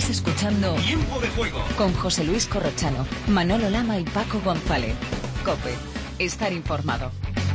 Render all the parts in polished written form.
Estás escuchando Tiempo de Juego con José Luis Corrochano, Manolo Lama y Paco González. COPE. Estar informado.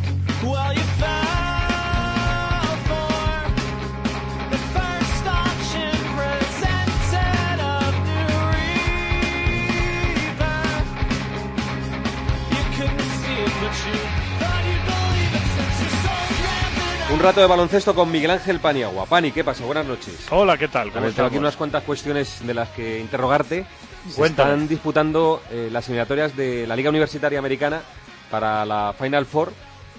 Un rato de baloncesto con Miguel Ángel Paniagua. Pani, ¿qué pasa? Buenas noches. Hola, ¿qué tal? ¿Cómo tengo aquí unas cuantas cuestiones de las que interrogarte. Se Cuéntame. están disputando las eliminatorias de la Liga Universitaria Americana para la Final Four.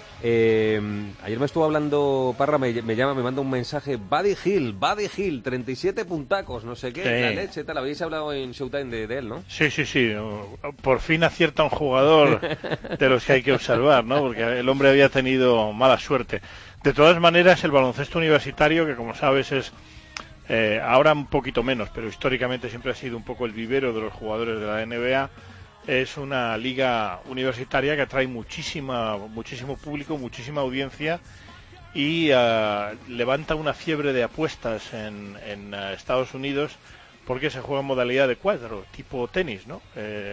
Ayer me estuvo hablando Parra, me manda un mensaje. Buddy Hill, 37 puntacos, no sé qué, Sí. la leche, tal. Habéis hablado en Showtime de él, ¿no? Sí. Por fin acierta un jugador de los que hay que observar, ¿no? Porque el hombre había tenido mala suerte. De todas maneras, el baloncesto universitario, que como sabes es ahora un poquito menos, pero históricamente siempre ha sido un poco el vivero de los jugadores de la NBA, es una liga universitaria que atrae muchísimo público, muchísima audiencia y levanta una fiebre de apuestas en Estados Unidos porque se juega en modalidad de cuadro, tipo tenis, ¿no?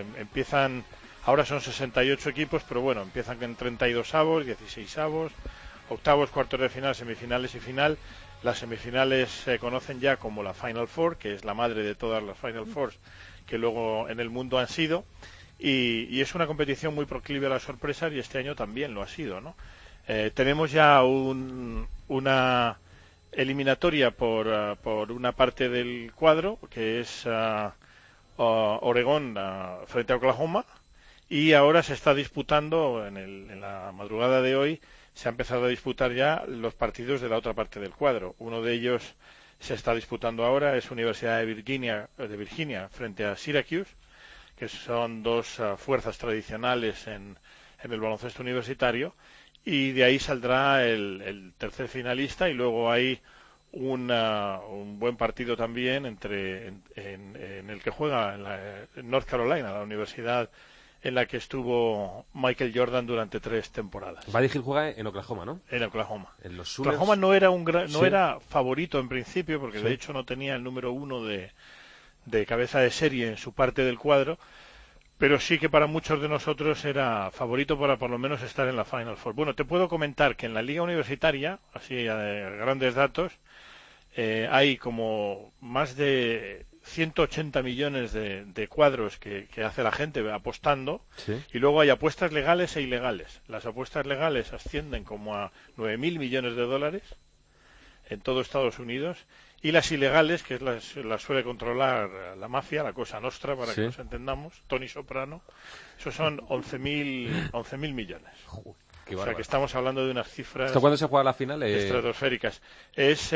Ahora son 68 equipos, pero bueno, empiezan en 32avos, 16avos, octavos, cuartos de final, semifinales y final. Las semifinales se conocen ya como la Final Four, que es la madre de todas las Final Fours que luego en el mundo han sido, y es una competición muy proclive a las sorpresas, y este año también lo ha sido, ¿no? Tenemos ya una eliminatoria por una parte del cuadro, que es Oregón frente a Oklahoma, y ahora se está disputando, en la madrugada de hoy, se ha empezado a disputar ya los partidos de la otra parte del cuadro. Uno de ellos se está disputando ahora, es Universidad de Virginia frente a Syracuse, que son dos fuerzas tradicionales en el baloncesto universitario, y de ahí saldrá el tercer finalista, y luego hay un buen partido también en el que juega en North Carolina, la universidad en la que estuvo Michael Jordan durante 3 temporadas. Buddy Hill juega en Oklahoma, ¿no? En Oklahoma. En los Sooners. Oklahoma no era Sí. era favorito en principio, porque Sí. de hecho no tenía el número 1 de cabeza de serie en su parte del cuadro, pero sí que para muchos de nosotros era favorito para por lo menos estar en la Final Four. Bueno, te puedo comentar que en la liga universitaria, así a grandes datos, hay como más de 180 millones de cuadros que hace la gente apostando, Sí. y luego hay apuestas legales e ilegales. Las apuestas legales ascienden como a 9.000 millones de dólares en todo Estados Unidos, y las ilegales, que las suele controlar la mafia, la Cosa Nostra, para Sí. que nos entendamos, Tony Soprano, esos son 11.000 millones. Qué O sea bárbaro. que estamos hablando de unas cifras ¿Hasta cuándo se juega la final? estratosféricas. Es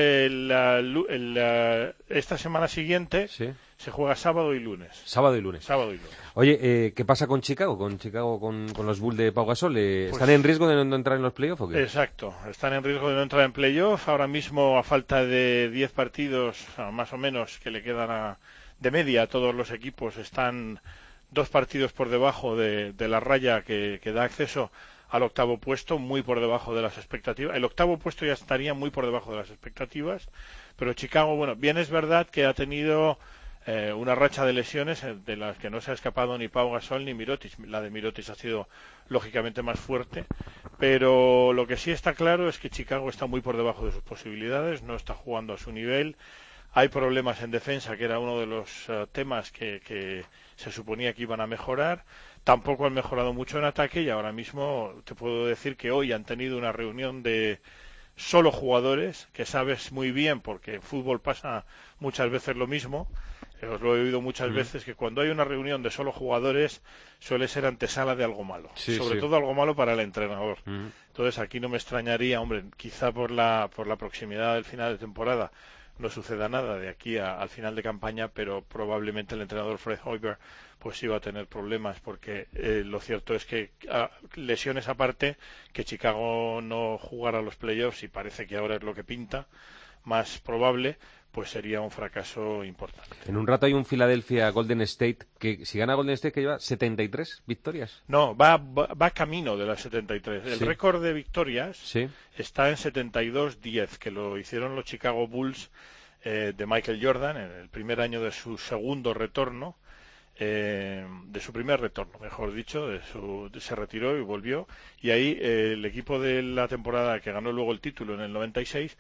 esta semana siguiente, Sí. se juega sábado y lunes. Sábado y lunes. Oye, ¿qué pasa con Chicago? ¿Con los Bulls de Pau Gasol? ¿Están en riesgo de no entrar en los playoffs o qué? Exacto, están en riesgo de no entrar en playoff. Ahora mismo, a falta de 10 partidos, más o menos, que le quedan de media a todos los equipos, están 2 partidos por debajo de la raya que da acceso al octavo puesto, muy por debajo de las expectativas. El octavo puesto ya estaría muy por debajo de las expectativas, pero Chicago, bueno, bien es verdad que ha tenido una racha de lesiones de las que no se ha escapado ni Pau Gasol ni Mirotic. La de Mirotic ha sido lógicamente más fuerte, pero lo que sí está claro es que Chicago está muy por debajo de sus posibilidades, no está jugando a su nivel. Hay problemas en defensa, que era uno de los temas que se suponía que iban a mejorar. Tampoco han mejorado mucho en ataque, y ahora mismo te puedo decir que hoy han tenido una reunión de solo jugadores, que sabes muy bien, porque en fútbol pasa muchas veces lo mismo. Os lo he oído muchas veces, que cuando hay una reunión de solo jugadores suele ser antesala de algo malo, sobre todo algo malo para el entrenador. Entonces aquí no me extrañaría, hombre, quizá por la proximidad del final de temporada no suceda nada de aquí al final de campaña, pero probablemente el entrenador Fred Hoiberg pues iba a tener problemas, porque lo cierto es que, lesiones aparte, que Chicago no jugara los playoffs, y parece que ahora es lo que pinta, más probable, pues sería un fracaso importante. En un rato hay un Philadelphia Golden State, que si gana Golden State, que lleva 73 victorias. No, va camino de las 73. El Sí. récord de victorias Sí. está en 72-10, que lo hicieron los Chicago Bulls de Michael Jordan, en el primer año de su segundo retorno, de su primer retorno, mejor dicho, se retiró y volvió, y ahí el equipo de la temporada que ganó luego el título en el 96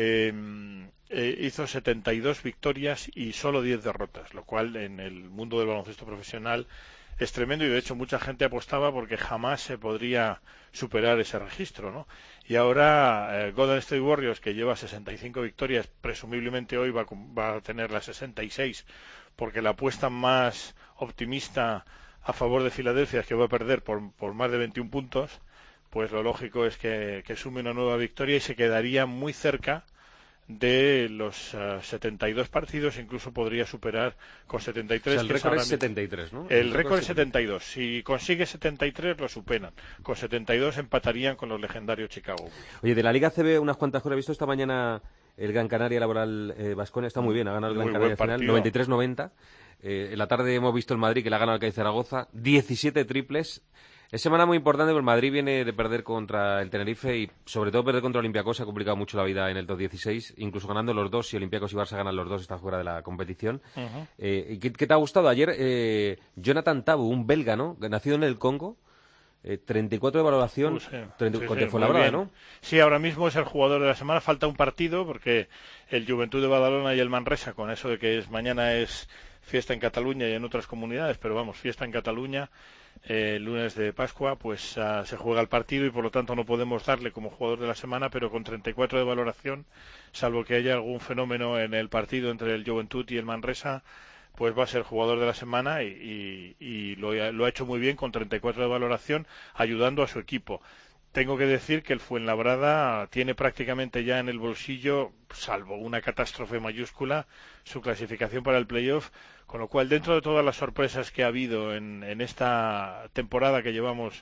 hizo 72 victorias y solo 10 derrotas, lo cual en el mundo del baloncesto profesional es tremendo, y de hecho mucha gente apostaba porque jamás se podría superar ese registro, ¿no? Y ahora Golden State Warriors, que lleva 65 victorias, presumiblemente hoy va a tener las 66, porque la apuesta más optimista a favor de Filadelfia es que va a perder por más de 21 puntos, pues lo lógico es que sume una nueva victoria y se quedaría muy cerca de los 72 partidos, incluso podría superar con 73. O sea, el récord es 73, ¿no? El récord es 72. Si consigue 73, lo superan. Con 72 empatarían con los legendarios Chicago Bulls. Oye, de la Liga CB, unas cuantas cosas. He visto esta mañana el Gran Canaria Laboral Baskonia, está muy bien, ha ganado el Gran Canaria final, 93-90. En la tarde hemos visto el Madrid, que le ha ganado al CAI Zaragoza, 17 triples. Es semana muy importante porque el Madrid viene de perder contra el Tenerife y sobre todo perder contra Olympiacos ha complicado mucho la vida en el top 16, incluso ganando los dos. Si Olympiacos y Barça ganan los dos, está fuera de la competición. ¿Qué te ha gustado? Ayer Jonathan Tabu, un belga, ¿no? Nacido en el Congo, 34 de valoración, contra Fuenlabrada, ¿no? Sí, ahora mismo es el jugador de la semana. Falta un partido porque el Juventud de Badalona y el Manresa, con eso de que mañana es fiesta en Cataluña y en otras comunidades, pero vamos, fiesta en Cataluña, lunes de Pascua, pues se juega el partido y por lo tanto no podemos darle como jugador de la semana, pero con 34 de valoración, salvo que haya algún fenómeno en el partido entre el Juventud y el Manresa, pues va a ser jugador de la semana y lo ha hecho muy bien con 34 de valoración, ayudando a su equipo. Tengo que decir que el Fuenlabrada tiene prácticamente ya en el bolsillo, salvo una catástrofe mayúscula, su clasificación para el playoff, con lo cual dentro de todas las sorpresas que ha habido en esta temporada que llevamos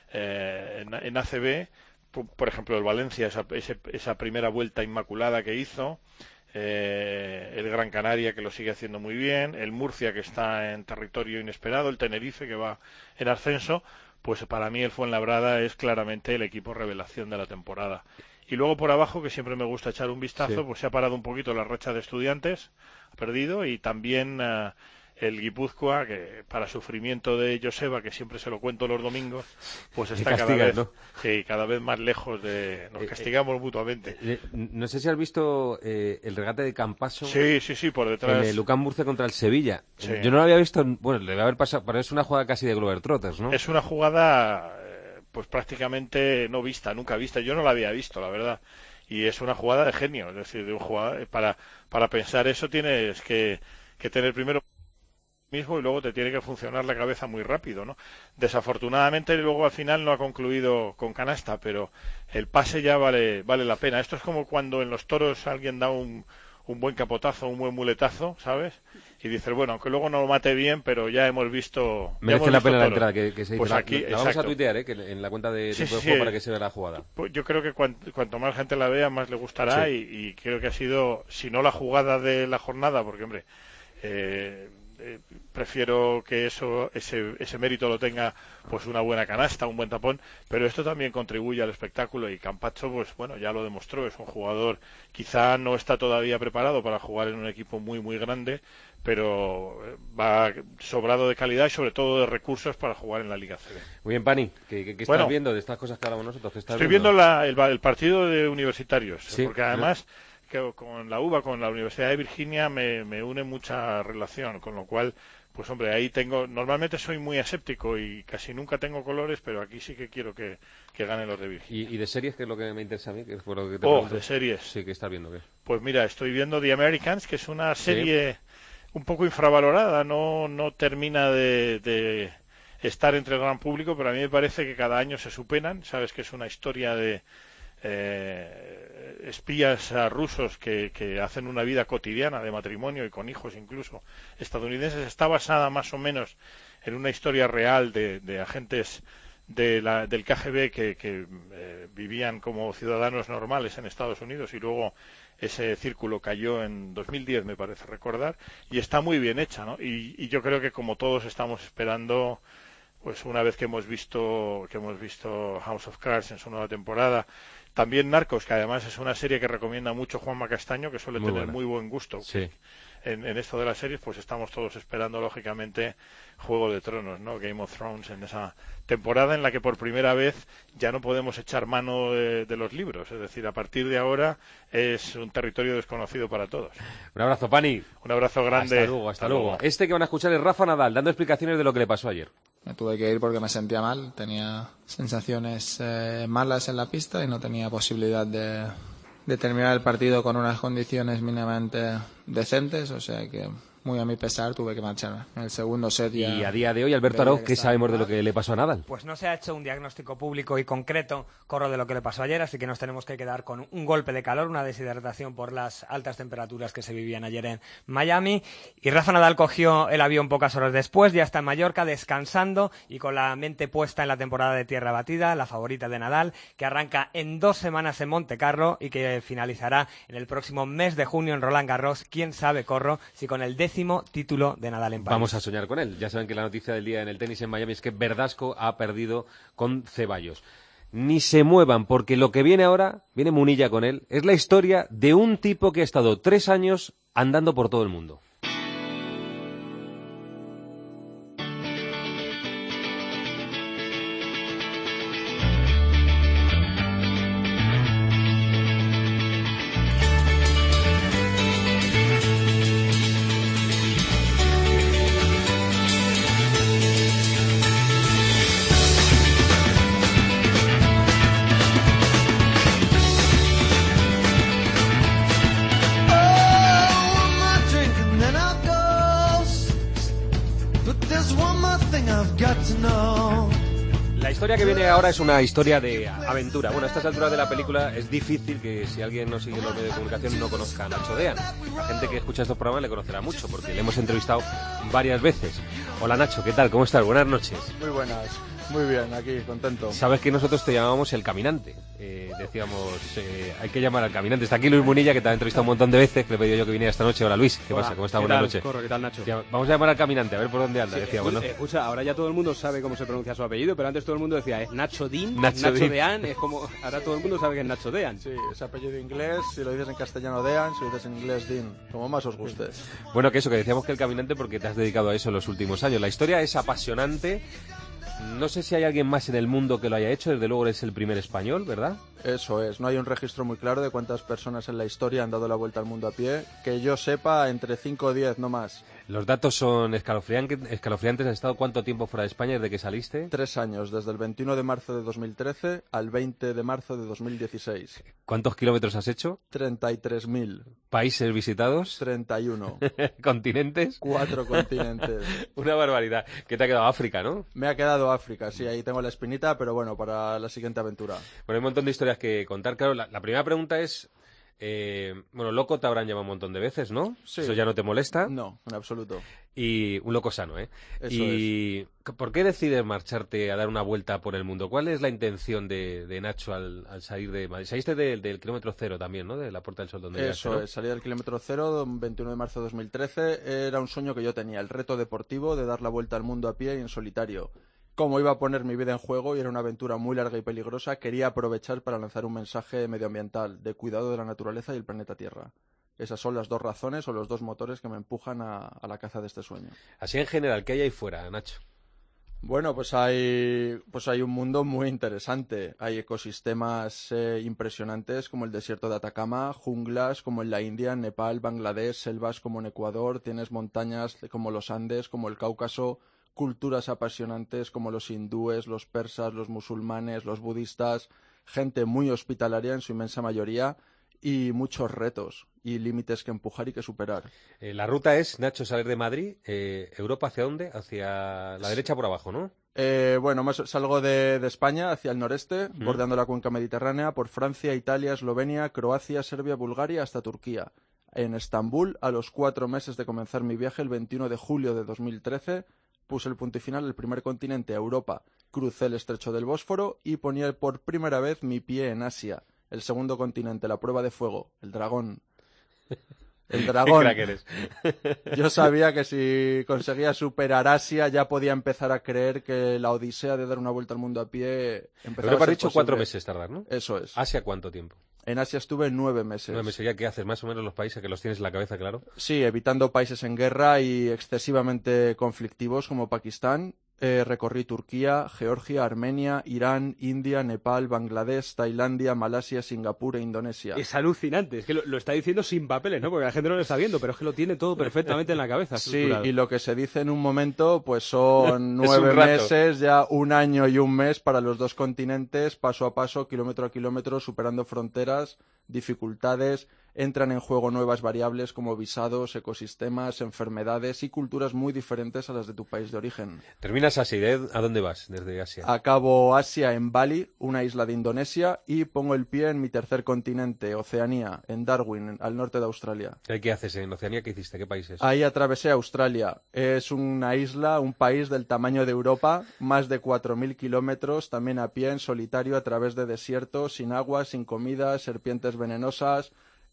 en ACB, por ejemplo el Valencia, esa primera vuelta inmaculada que hizo, el Gran Canaria, que lo sigue haciendo muy bien, el Murcia, que está en territorio inesperado, el Tenerife, que va en ascenso, pues para mí el Fuenlabrada es claramente el equipo revelación de la temporada. Y luego por abajo, que siempre me gusta echar un vistazo, pues se ha parado un poquito la racha de Estudiantes, ha perdido, y también el Guipúzcoa, que para sufrimiento de Joseba, que siempre se lo cuento los domingos, pues está cada vez más lejos de... Nos castigamos mutuamente. No sé si has visto el regate de Campasso. Sí, por detrás. En el Lucán Murcia contra el Sevilla. Sí. Yo no lo había visto, bueno, le debe haber pasado, pero es una jugada casi de Globetrotters, ¿no? Es una jugada, pues prácticamente no vista, nunca vista. Yo no la había visto, la verdad. Y es una jugada de genio, es decir, de un jugador, para pensar eso tienes que tener primero mismo y luego te tiene que funcionar la cabeza muy rápido, ¿no? Desafortunadamente luego al final no ha concluido con canasta, pero el pase ya vale la pena. Esto es como cuando en los toros alguien da un buen capotazo, un buen muletazo, ¿sabes? Y dices, bueno, aunque luego no lo mate bien, pero ya hemos visto... Merece la pena la entrada que se hizo. Pues aquí, la vamos a tuitear, que en la cuenta de Tiempo de Juego para que se vea la jugada. Pues yo creo que cuanto más gente la vea, más le gustará, y creo que ha sido, si no la jugada de la jornada, porque, hombre... prefiero que ese mérito lo tenga pues una buena canasta, un buen tapón, pero esto también contribuye al espectáculo, y Campacho, pues bueno, ya lo demostró, es un jugador, quizá no está todavía preparado para jugar en un equipo muy muy grande, pero va sobrado de calidad y sobre todo de recursos para jugar en la Liga CB. Muy bien, Pani, ¿qué estás viendo de estas cosas que hablamos nosotros? Estoy viendo el partido de universitarios, porque además... que con la UBA, con la Universidad de Virginia, me une mucha relación, con lo cual, pues hombre, ahí normalmente soy muy aséptico y casi nunca tengo colores, pero aquí sí que quiero que ganen los de Virginia. ¿Y de series, que es lo que me interesa a mí? Que fue lo que de series. Sí, ¿qué estás viendo? ¿Qué? Pues mira, estoy viendo The Americans, que es una serie un poco infravalorada, no termina de estar entre el gran público, pero a mí me parece que cada año se superan, sabes que es una historia de espías rusos que hacen una vida cotidiana de matrimonio y con hijos incluso estadounidenses. Está basada más o menos en una historia real de agentes del KGB que vivían como ciudadanos normales en Estados Unidos, y luego ese círculo cayó en 2010, me parece recordar, y está muy bien hecha, ¿no? Y yo creo que como todos estamos esperando, pues una vez que hemos visto House of Cards en su nueva temporada, También Narcos, que además es una serie que recomienda mucho Juanma Castaño, que suele tener muy buen gusto. Sí. En esto de las series, pues estamos todos esperando, lógicamente, Juego de Tronos, ¿no? Game of Thrones, en esa temporada en la que por primera vez ya no podemos echar mano de los libros. Es decir, a partir de ahora es un territorio desconocido para todos. Un abrazo, Pani. Un abrazo grande. Hasta luego. Este que van a escuchar es Rafa Nadal, dando explicaciones de lo que le pasó ayer. Me tuve que ir porque me sentía mal, tenía sensaciones malas en la pista y no tenía posibilidad de terminar el partido con unas condiciones mínimamente decentes, o sea que muy a mi pesar tuve que marcharme. En el segundo set ya... Y a día de hoy, Alberto Arau, ¿qué sabemos de lo que le pasó a Nadal? Pues no se ha hecho un diagnóstico público y concreto, Corro, de lo que le pasó ayer, así que nos tenemos que quedar con un golpe de calor, una deshidratación por las altas temperaturas que se vivían ayer en Miami. Y Rafa Nadal cogió el avión pocas horas después, ya está en Mallorca, descansando y con la mente puesta en la temporada de tierra batida, la favorita de Nadal, que arranca en 2 semanas en Montecarlo y que finalizará en el próximo mes de junio en Roland Garros. Quién sabe, Corro, si con el 10º título de Nadal en París. Vamos a soñar con él. Ya saben que la noticia del día en el tenis en Miami es que Verdasco ha perdido con Ceballos. Ni se muevan, porque lo que viene ahora, viene Munilla con él, es la historia de un tipo que ha estado 3 años andando por todo el mundo. La historia que viene ahora es una historia de aventura. Bueno, a estas alturas de la película es difícil que si alguien no sigue los medios de comunicación no conozca a Nacho Dean. La gente que escucha estos programas le conocerá mucho porque le hemos entrevistado varias veces. Hola Nacho, ¿qué tal? ¿Cómo estás? Buenas noches. Muy buenas, muy bien, aquí, contento. Sabes que nosotros te llamábamos el caminante. Decíamos, hay que llamar al caminante. Está aquí Luis Munilla, que te ha entrevistado un montón de veces, que le he pedido yo que viniera esta noche. Hola Luis, ¿qué pasa? ¿Cómo estás? Buenas noches. Corro, ¿qué tal, Nacho? Vamos a llamar al caminante, a ver por dónde anda, decíamos, ¿no? Escucha, ahora ya todo el mundo sabe cómo se pronuncia su apellido, pero antes todo el mundo decía, es Nacho Dean, Nacho Dean, es como, ahora todo el mundo sabe que es Nacho Dean. Sí, es apellido inglés, si lo dices en castellano Dean, si lo dices en inglés Dean, como más os guste. Bueno, que eso, que decíamos que el caminante porque te has dedicado a eso en los últimos años. La historia es apasionante. No sé si hay alguien más en el mundo que lo haya hecho, desde luego eres el primer español, ¿verdad? Eso es, no hay un registro muy claro de cuántas personas en la historia han dado la vuelta al mundo a pie, que yo sepa, entre 5 o 10, no más. Los datos son escalofriantes. ¿Has estado cuánto tiempo fuera de España desde que saliste? 3 años, desde el 21 de marzo de 2013 al 20 de marzo de 2016. ¿Cuántos kilómetros has hecho? 33.000. ¿Países visitados? 31. ¿Continentes? 4 continentes. Una barbaridad. ¿Qué te ha quedado? África, ¿no? Me ha quedado África, sí, ahí tengo la espinita, pero bueno, para la siguiente aventura. Bueno, hay un montón de historias que contar. Claro, la primera pregunta es... bueno, loco te habrán llamado un montón de veces, ¿no? Sí. ¿Eso ya no te molesta? No, en absoluto. Y un loco sano, ¿eh? Eso y ¿por qué decides marcharte a dar una vuelta por el mundo? ¿Cuál es la intención de Nacho al salir de Madrid? Saliste del kilómetro cero también, ¿no? De la Puerta del Sol donde Eso llegaste, ¿no? es, salí del kilómetro cero, 21 de marzo de 2013. Era un sueño que yo tenía, el reto deportivo de dar la vuelta al mundo a pie y en solitario. Como iba a poner mi vida en juego y era una aventura muy larga y peligrosa, quería aprovechar para lanzar un mensaje medioambiental, de cuidado de la naturaleza y el planeta Tierra. Esas son las 2 razones o los 2 motores que me empujan a la caza de este sueño. Así en general, ¿qué hay ahí fuera, Nacho? Bueno, pues hay un mundo muy interesante. Hay ecosistemas impresionantes como el desierto de Atacama, junglas como en la India, en Nepal, Bangladesh, selvas como en Ecuador, tienes montañas como los Andes, como el Cáucaso, culturas apasionantes como los hindúes, los persas, los musulmanes, los budistas, gente muy hospitalaria en su inmensa mayoría y muchos retos y límites que empujar y que superar. La ruta es, Nacho, salir de Madrid, ¿Europa hacia dónde? Hacia la derecha por abajo, ¿no? Bueno, salgo de España hacia el noreste, bordeando la cuenca mediterránea, por Francia, Italia, Eslovenia, Croacia, Serbia, Bulgaria, hasta Turquía. En Estambul, a los 4 meses de comenzar mi viaje, el 21 de julio de 2013, puse el punto y final, el primer continente, Europa, crucé el estrecho del Bósforo y ponía por primera vez mi pie en Asia, el segundo continente, la prueba de fuego, el dragón. El dragón. Qué crack eres. Yo sabía que si conseguía superar Asia ya podía empezar a creer que la odisea de dar una vuelta al mundo a pie empezaba Europa a has ser dicho posible. 4 meses tardar, ¿no? Eso es. ¿Asia cuánto tiempo? En Asia estuve 9 meses. 9 meses. ¿Ya qué haces? Más o menos los países que los tienes en la cabeza, claro. Sí, evitando países en guerra y excesivamente conflictivos como Pakistán. Recorrí Turquía, Georgia, Armenia, Irán, India, Nepal, Bangladesh, Tailandia, Malasia, Singapur e Indonesia. Es alucinante, es que lo está diciendo sin papeles, ¿no? Porque la gente no lo está viendo, pero es que lo tiene todo perfectamente en la cabeza. Sí, estructurado. y lo que se dice en un momento, pues son Es un 9 rato. meses, ya 1 año y 1 mes para los 2 continentes, paso a paso, kilómetro a kilómetro, superando fronteras, dificultades. Entran en juego nuevas variables como visados, ecosistemas, enfermedades y culturas muy diferentes a las de tu país de origen. Terminas Asia, ¿y a dónde vas desde Asia? Acabo Asia en Bali, una isla de Indonesia, y pongo el pie en mi tercer continente, Oceanía, en Darwin, al norte de Australia. ¿Qué haces en Oceanía? ¿Qué hiciste? ¿Qué países? Ahí atravesé Australia. Es una isla, un país del tamaño de Europa, más de 4.000 kilómetros, también a pie, en solitario, a través de desiertos, sin agua, sin comida, serpientes venenosas.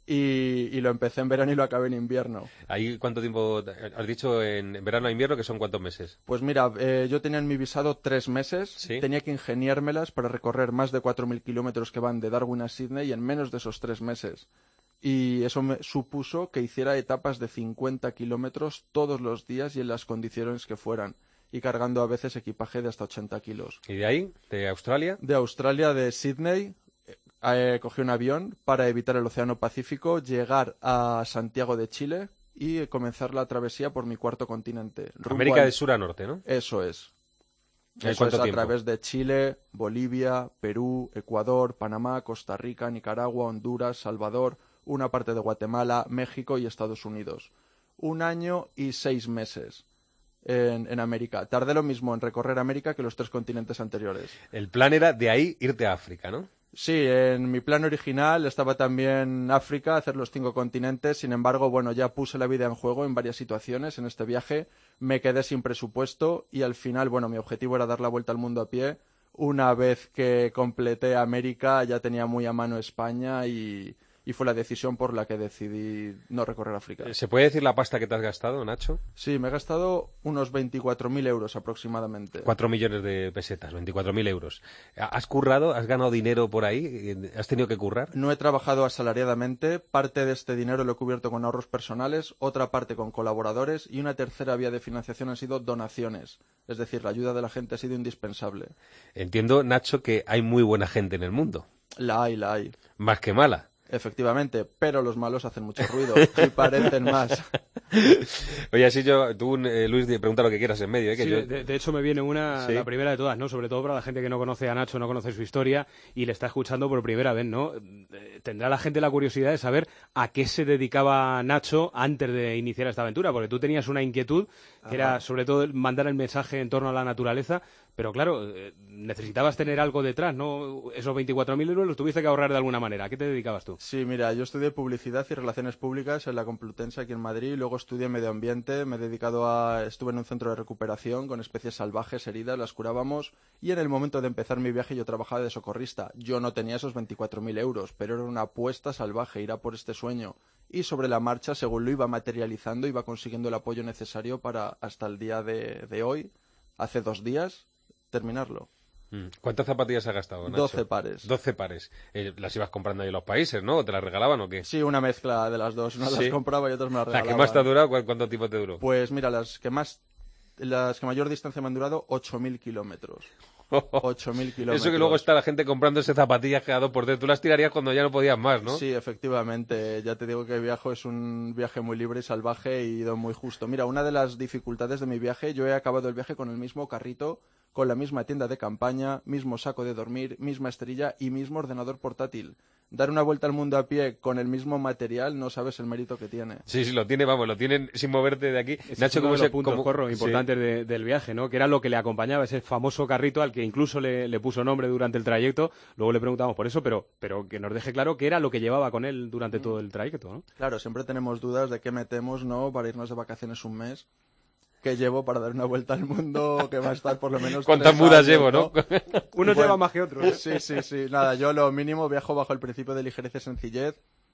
Y lo empecé en verano y lo acabé en invierno. ¿Ahí cuánto tiempo has dicho en verano a invierno, que son cuántos meses? Pues mira, yo tenía en mi visado 3 meses, ¿Sí? Tenía que ingeniármelas para recorrer más de 4.000 kilómetros que van de Darwin a Sydney en menos de esos 3 meses. Y eso me supuso que hiciera etapas de 50 kilómetros todos los días y en las condiciones que fueran, y cargando a veces equipaje de hasta 80 kilos. ¿Y de ahí? ¿De Australia? De Australia, de Sydney, cogí un avión para evitar el Océano Pacífico, llegar a Santiago de Chile y comenzar la travesía por mi cuarto continente. América de sur a norte, ¿no? Eso es. ¿Y Eso cuánto es a tiempo? través de Chile, Bolivia, Perú, Ecuador, Panamá, Costa Rica, Nicaragua, Honduras, Salvador, una parte de Guatemala, México y Estados Unidos. 1 año y 6 meses en América. Tardé lo mismo en recorrer América que los 3 continentes anteriores. El plan era de ahí irte a África, ¿no? Sí, en mi plan original estaba también África, hacer los 5 continentes. Sin embargo, bueno, ya puse la vida en juego en varias situaciones en este viaje. Me quedé sin presupuesto y al final, bueno, mi objetivo era dar la vuelta al mundo a pie. Una vez que completé América, ya tenía muy a mano España y fue la decisión por la que decidí no recorrer África. ¿Se puede decir la pasta que te has gastado, Nacho? Sí, me he gastado unos 24.000 euros aproximadamente. 4 millones de pesetas, 24.000 euros. ¿Has currado? ¿Has ganado dinero por ahí? ¿Has tenido que currar? No he trabajado asalariadamente. Parte de este dinero lo he cubierto con ahorros personales, otra parte con colaboradores y una tercera vía de financiación han sido donaciones. Es decir, la ayuda de la gente ha sido indispensable. Entiendo, Nacho, que hay muy buena gente en el mundo. La hay. Más que mala. Efectivamente, pero los malos hacen mucho ruido y parecen más. Oye, así tú, Luis, pregunta lo que quieras en medio. Que Sí, yo... de hecho me viene una, ¿Sí? la primera de todas, ¿no? Sobre todo para la gente que no conoce a Nacho, no conoce su historia y le está escuchando por primera vez, ¿no? Tendrá la gente la curiosidad de saber a qué se dedicaba Nacho antes de iniciar esta aventura, porque tú tenías una inquietud que era sobre todo mandar el mensaje en torno a la naturaleza, pero claro, necesitabas tener algo detrás, ¿no? Esos 24.000 euros los tuviste que ahorrar de alguna manera. ¿A qué te dedicabas tú? Sí, mira, yo estudié Publicidad y Relaciones Públicas en la Complutense aquí en Madrid, luego estudié Medio Ambiente, estuve en un centro de recuperación con especies salvajes, heridas, las curábamos y en el momento de empezar mi viaje yo trabajaba de socorrista. Yo no tenía esos 24.000 euros, pero era una apuesta salvaje, ir a por este sueño. Y sobre la marcha, según lo iba materializando, iba consiguiendo el apoyo necesario para hasta el día de hoy, hace 2 días, terminarlo. ¿Cuántas zapatillas has gastado, Nacho? 12 pares. 12 pares. ¿Las ibas comprando ahí en los países, no? ¿O te las regalaban o qué? Sí, una mezcla de las dos. Unas ¿Sí? las compraba y otras me las ¿La regalaban. que más te ha durado? ¿Cuánto tiempo te duró? Pues mira, las que mayor distancia me han durado 8.000 kilómetros. 8.000 kilómetros. Eso que luego está la gente comprándose zapatillas cada 2x3. Tú las tirarías cuando ya no podías más, ¿no? Sí, efectivamente. Ya te digo que es un viaje muy libre y salvaje y ido muy justo. Mira, una de las dificultades de mi viaje, yo he acabado el viaje con el mismo carrito, con la misma tienda de campaña, mismo saco de dormir, misma esterilla y mismo ordenador portátil. Dar una vuelta al mundo a pie con el mismo material, no sabes el mérito que tiene. Sí, lo tienen sin moverte de aquí. Ese Nacho, es uno ¿cómo de los puntos, Corro, sí. importantes del viaje, ¿no? Que era lo que le acompañaba, ese famoso carrito al que incluso le puso nombre durante el trayecto. Luego le preguntamos por eso, pero que nos deje claro qué era lo que llevaba con él durante todo el trayecto, ¿no? Claro, siempre tenemos dudas de qué metemos, ¿no? Para irnos de vacaciones un mes. ¿Qué llevo para dar una vuelta al mundo que va a estar por lo menos ¿Cuántas 3 mudas años, llevo, no? Unos llevan más que otros, ¿eh? Sí. Nada, yo lo mínimo viajo bajo el principio de ligereza y sencillez.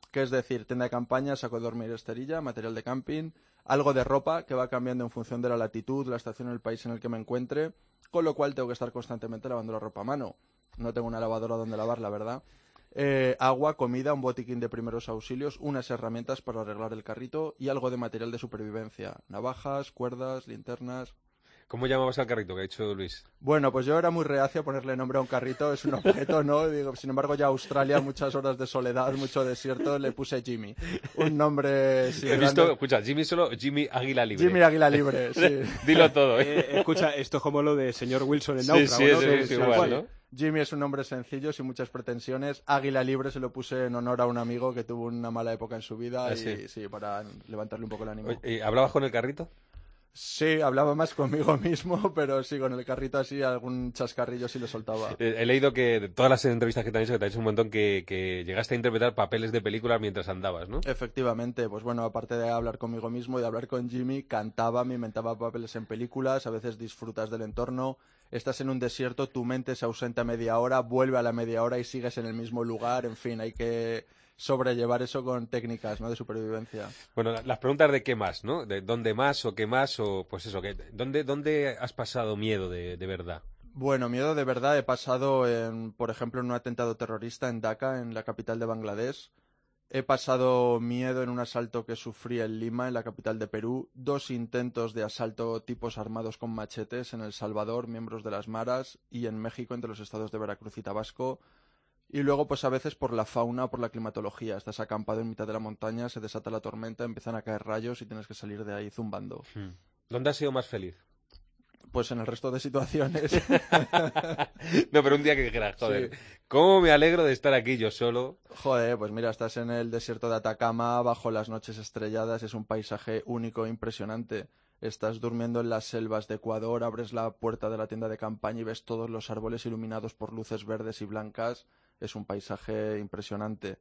que es decir, tienda de campaña, saco de dormir, esterilla, material de camping, algo de ropa que va cambiando en función de la latitud, la estación en el país en el que me encuentre, con lo cual tengo que estar constantemente lavando la ropa a mano. No tengo una lavadora donde lavar, la verdad. Agua, comida, un botiquín de primeros auxilios, unas herramientas para arreglar el carrito y algo de material de supervivencia. Navajas, cuerdas, linternas... ¿Cómo llamabas al carrito que ha dicho Luis? Bueno, pues yo era muy reacio a ponerle nombre a un carrito, es un objeto, ¿no? Digo, sin embargo, ya Australia, muchas horas de soledad, mucho desierto, le puse Jimmy. Un nombre... Sí, He visto, escucha, Jimmy Águila Libre. Jimmy Águila Libre, sí. Dilo todo, ¿eh? Escucha, esto es como lo de señor Wilson en Náufrago, sí, ¿no? es igual, ¿no? Jimmy es un nombre sencillo, sin muchas pretensiones. Águila Libre se lo puse en honor a un amigo que tuvo una mala época en su vida sí, para levantarle un poco el ánimo. Oye, ¿hablabas con el carrito? Sí, hablaba más conmigo mismo, pero sí, con el carrito así algún chascarrillo sí le soltaba. He leído que de todas las entrevistas que te han hecho, que te han hecho un montón, que llegaste a interpretar papeles de películas mientras andabas, ¿no? Efectivamente, pues bueno, aparte de hablar conmigo mismo y de hablar con Jimmy, cantaba, me inventaba papeles en películas, a veces disfrutas del entorno, estás en un desierto, tu mente se ausenta media hora, vuelve a la media hora y sigues en el mismo lugar, en fin, hay que sobrellevar eso con técnicas, ¿no?, de supervivencia. Bueno, las preguntas de qué más, ¿no? De dónde más o qué más o pues eso, ¿dónde has pasado miedo de verdad? Bueno, miedo de verdad he pasado, por ejemplo, en un atentado terrorista en Dhaka, en la capital de Bangladesh. He pasado miedo en un asalto que sufrí en Lima, en la capital de Perú. 2 intentos de asalto tipos armados con machetes en El Salvador, miembros de las Maras, y en México, entre los estados de Veracruz y Tabasco. Y luego, pues a veces por la fauna o por la climatología. Estás acampado en mitad de la montaña, se desata la tormenta, empiezan a caer rayos y tienes que salir de ahí zumbando. ¿Dónde has sido más feliz? Pues en el resto de situaciones. No, pero un día que dijeras, joder, Sí. ¿cómo me alegro de estar aquí yo solo? Joder, pues mira, estás en el desierto de Atacama, bajo las noches estrelladas, es un paisaje único e impresionante. Estás durmiendo en las selvas de Ecuador, abres la puerta de la tienda de campaña y ves todos los árboles iluminados por luces verdes y blancas. Es un paisaje impresionante.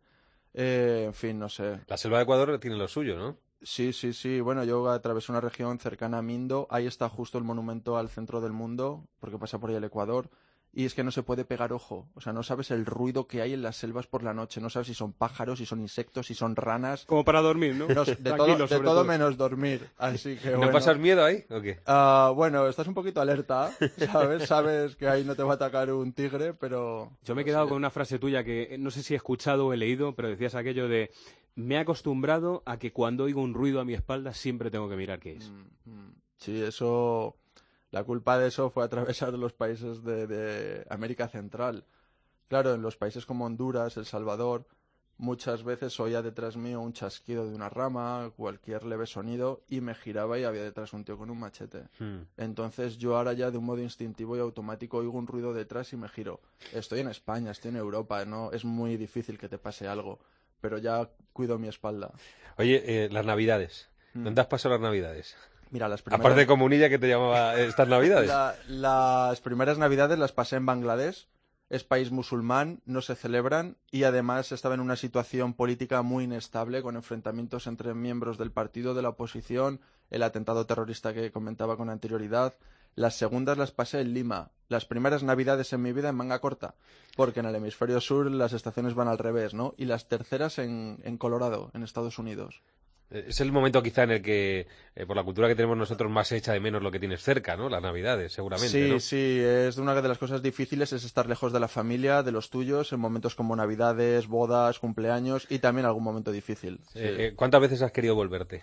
En fin, no sé. La selva de Ecuador tiene lo suyo, ¿no? Sí, sí, sí. Bueno, yo atravesé una región cercana a Mindo. Ahí está justo el monumento al centro del mundo, porque pasa por ahí el Ecuador. Y es que no se puede pegar ojo. O sea, no sabes el ruido que hay en las selvas por la noche. No sabes si son pájaros, si son insectos, si son ranas. Como para dormir, ¿no? De Tranquilo, sobre todo menos dormir. Así que ¿No bueno. pasas miedo ahí o qué? Bueno, estás un poquito alerta, ¿sabes? Sabes que ahí no te va a atacar un tigre, pero... Yo me he quedado con una frase tuya que no sé si he escuchado o he leído, pero decías aquello de: me he acostumbrado a que cuando oigo un ruido a mi espalda siempre tengo que mirar qué es. Sí, eso... La culpa de eso fue atravesar los países de América Central. Claro, en los países como Honduras, El Salvador, muchas veces oía detrás mío un chasquido de una rama, cualquier leve sonido, y me giraba y había detrás un tío con un machete. Entonces yo ahora ya de un modo instintivo y automático oigo un ruido detrás y me giro. Estoy en España, estoy en Europa, no es muy difícil que te pase algo, pero ya cuido mi espalda. Oye, las Navidades. ¿Dónde has pasado las Navidades? Mira, las primeras... Aparte de Comunilla, que te llamaba estas Navidades. Las primeras Navidades las pasé en Bangladesh. Es país musulmán, no se celebran y además estaba en una situación política muy inestable con enfrentamientos entre miembros del partido de la oposición, el atentado terrorista que comentaba con anterioridad. Las segundas las pasé en Lima. Las primeras Navidades en mi vida en manga corta, porque en el hemisferio sur las estaciones van al revés, ¿no? Y las terceras en Colorado, en Estados Unidos. Es el momento quizá en el que, por la cultura que tenemos nosotros, más se echa de menos lo que tienes cerca, ¿no? Las Navidades, seguramente, Sí, ¿no? sí, es una de las cosas difíciles, es estar lejos de la familia, de los tuyos, en momentos como Navidades, bodas, cumpleaños y también algún momento difícil. ¿Cuántas veces has querido volverte?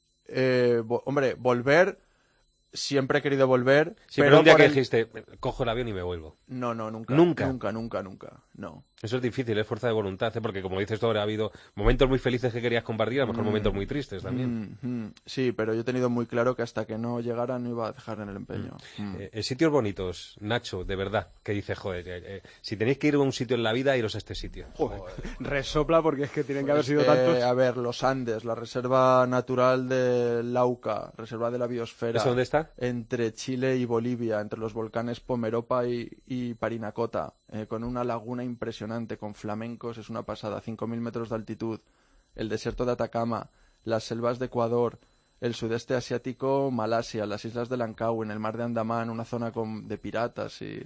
Hombre, volver, siempre he querido volver. Sí, pero un día que dijiste, cojo el avión y me vuelvo. No, nunca. ¿Nunca? Nunca, no. Eso es difícil, es fuerza de voluntad, porque como dices tú ahora, ha habido momentos muy felices que querías compartir, a lo mejor momentos muy tristes también. Sí, pero yo he tenido muy claro que hasta que no llegara no iba a dejar en el empeño. Sitios bonitos, Nacho, de verdad, que dices, joder, si tenéis que ir a un sitio en la vida, iros a este sitio. Joder. Resopla porque es que tienen que haber Es sido que, tantos. A ver, los Andes, la Reserva Natural de Lauca, Reserva de la Biosfera. ¿Eso dónde está? Entre Chile y Bolivia, entre los volcanes Pomeropa y Parinacota, con una laguna impresionante, con flamencos, es una pasada, 5.000 metros de altitud, el desierto de Atacama, las selvas de Ecuador, el sudeste asiático, Malasia, las islas de Langkawi, en el mar de Andamán, una zona de piratas, y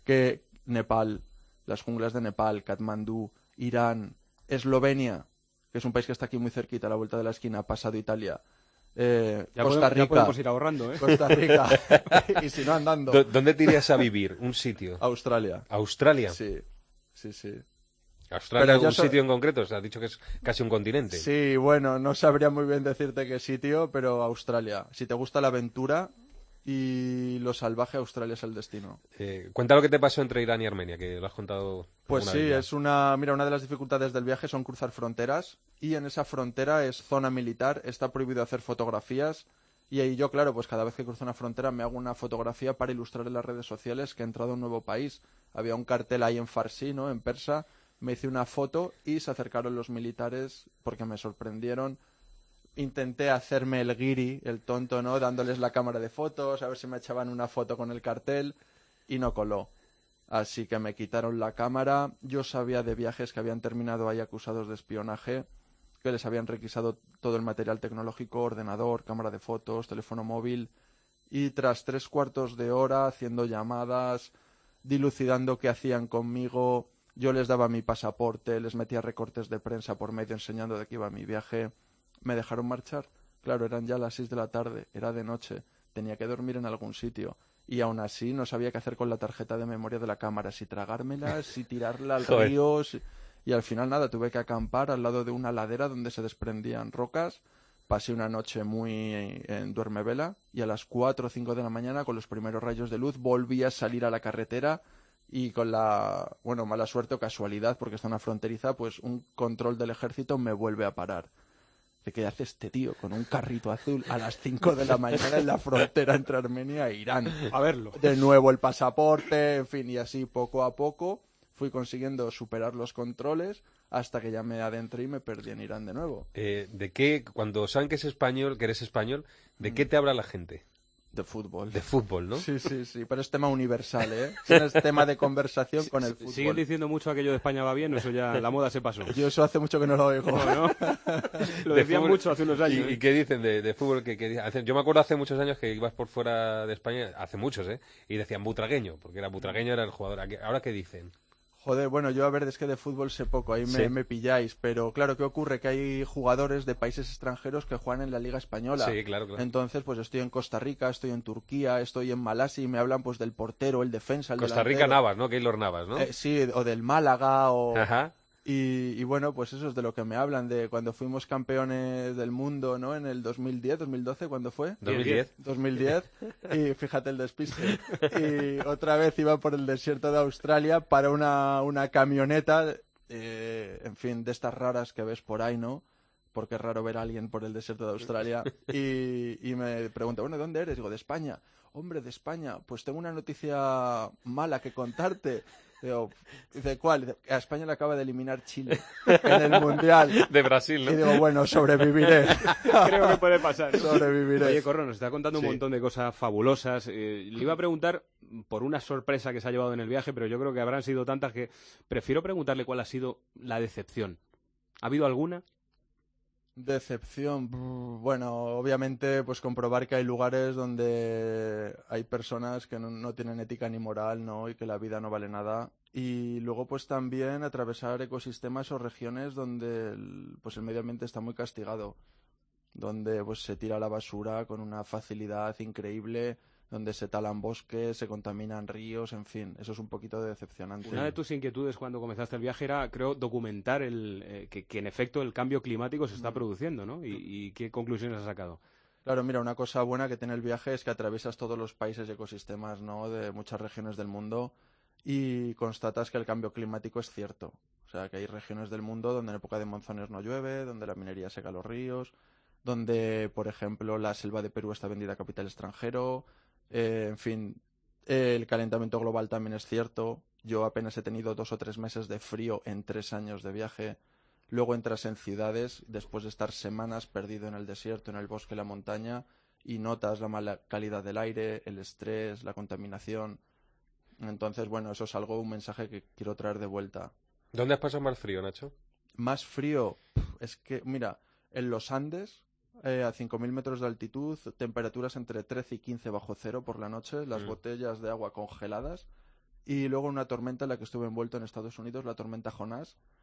Nepal, las junglas de Nepal, Katmandú, Irán, Eslovenia, que es un país que está aquí muy cerquita, a la vuelta de la esquina, pasado Italia. Ya Costa Rica. ya podemos ir ahorrando, ¿eh? Costa Rica. Y si no, andando. ¿Dónde te irías a vivir? ¿Un sitio? Australia. ¿Australia? Sí. ¿Australia Pero algún yo sitio en concreto? O sea, has dicho que es casi un continente. Sí, bueno, no sabría muy bien decirte qué sitio, pero Australia. Si te gusta la aventura y lo salvaje, Australia es el destino. Cuenta lo que te pasó entre Irán y Armenia, que lo has contado. Pues alguna sí, vez ya. es una de las dificultades del viaje son cruzar fronteras, y en esa frontera es zona militar, está prohibido hacer fotografías, y ahí yo, claro, pues cada vez que cruzo una frontera me hago una fotografía para ilustrar en las redes sociales que he entrado a un nuevo país. Había un cartel ahí en farsi, ¿no?, en persa, me hice una foto y se acercaron los militares porque me sorprendieron. Intenté hacerme el guiri, el tonto, ¿no?, dándoles la cámara de fotos, a ver si me echaban una foto con el cartel, y no coló. Así que me quitaron la cámara. Yo sabía de viajes que habían terminado ahí acusados de espionaje, que les habían requisado todo el material tecnológico, ordenador, cámara de fotos, teléfono móvil, y tras 3/4 de hora haciendo llamadas, dilucidando qué hacían conmigo, yo les daba mi pasaporte, les metía recortes de prensa por medio enseñando de qué iba mi viaje. Me dejaron marchar. Claro, eran ya las 6 de la tarde, era de noche, tenía que dormir en algún sitio. Y aún así no sabía qué hacer con la tarjeta de memoria de la cámara, si tragármela, si tirarla al Joder. río. Y al final nada, tuve que acampar al lado de una ladera donde se desprendían rocas. Pasé una noche muy en duermevela, y a las 4 o 5 de la mañana, con los primeros rayos de luz, volví a salir a la carretera, y con la, bueno, mala suerte o casualidad, porque es zona fronteriza, pues un control del ejército me vuelve a parar. ¿De qué hace este tío con un carrito azul a las 5 de la mañana en la frontera entre Armenia e Irán? A verlo. De nuevo el pasaporte, en fin, y así poco a poco fui consiguiendo superar los controles hasta que ya me adentré y me perdí en Irán de nuevo. ¿De qué, cuando saben que eres español, de qué te habla la gente? De fútbol. De fútbol, ¿no? Sí, pero es tema universal, ¿eh? Es tema de conversación con el fútbol. ¿Siguen diciendo mucho aquello de España va bien o eso ya la moda se pasó? Yo eso hace mucho que no lo oigo. ¿No? Lo De decían fútbol. mucho hace unos años. ¿Y qué dicen de fútbol? Yo me acuerdo hace muchos años que ibas por fuera de España, hace muchos, ¿eh? Y decían butragueño, porque butragueño era el jugador. ¿Ahora qué dicen? Joder, bueno, yo a ver, es que de fútbol sé poco, ahí Sí. me pilláis, pero claro, ¿qué ocurre? Que hay jugadores de países extranjeros que juegan en la Liga Española. Sí, claro. Entonces, pues estoy en Costa Rica, estoy en Turquía, estoy en Malasia, y me hablan pues del portero, el defensa, el Costa Rica, delantero. Navas, ¿no? Keylor Navas, ¿no? Sí, o del Málaga, o... Ajá. Y bueno, pues eso es de lo que me hablan, de cuando fuimos campeones del mundo, ¿no? En el 2010, 2012, ¿cuándo fue? 2010. 2010, y fíjate el despiste. Y otra vez iba por el desierto de Australia para una camioneta, en fin, de estas raras que ves por ahí, ¿no? Porque es raro ver a alguien por el desierto de Australia. Y me pregunta, bueno, ¿de dónde eres? Digo, de España. Hombre, de España, pues tengo una noticia mala que contarte. Digo, dice, ¿cuál? Dice, a España le acaba de eliminar Chile en el Mundial. De Brasil, ¿no? Y digo, bueno, sobreviviré. Creo que puede pasar. Sobreviviré. Oye, Corro, nos está contando Sí. un montón de cosas fabulosas. Le iba a preguntar por una sorpresa que se ha llevado en el viaje, pero yo creo que habrán sido tantas que prefiero preguntarle cuál ha sido la decepción. ¿Ha habido alguna? Decepción. Bueno, obviamente, pues comprobar que hay lugares donde hay personas que no tienen ética ni moral, ¿no? Y que la vida no vale nada. Y luego, pues también atravesar ecosistemas o regiones donde pues el medio ambiente está muy castigado, donde pues se tira la basura con una facilidad increíble, donde se talan bosques, se contaminan ríos, en fin, eso es un poquito decepcionante. Una de tus inquietudes cuando comenzaste el viaje era, creo, documentar que en efecto el cambio climático se está produciendo, ¿no? ¿Y qué conclusiones has sacado? Claro, mira, una cosa buena que tiene el viaje es que atraviesas todos los países y ecosistemas, ¿no?, de muchas regiones del mundo, y constatas que el cambio climático es cierto. O sea, que hay regiones del mundo donde en época de monzones no llueve, donde la minería seca los ríos, donde, por ejemplo, la selva de Perú está vendida a capital extranjero. En fin, el calentamiento global también es cierto. Yo apenas he tenido 2 o 3 meses de frío en 3 años de viaje. Luego entras en ciudades, después de estar semanas perdido en el desierto, en el bosque, la montaña, y notas la mala calidad del aire, el estrés, la contaminación. Entonces, bueno, eso es un mensaje que quiero traer de vuelta. ¿Dónde has pasado más frío, Nacho? Más frío, es que, mira, en los Andes, a 5.000 metros de altitud, temperaturas entre 13 y 15 bajo cero por la noche, las botellas de agua congeladas, y luego una tormenta en la que estuve envuelto en Estados Unidos, la tormenta Jonás,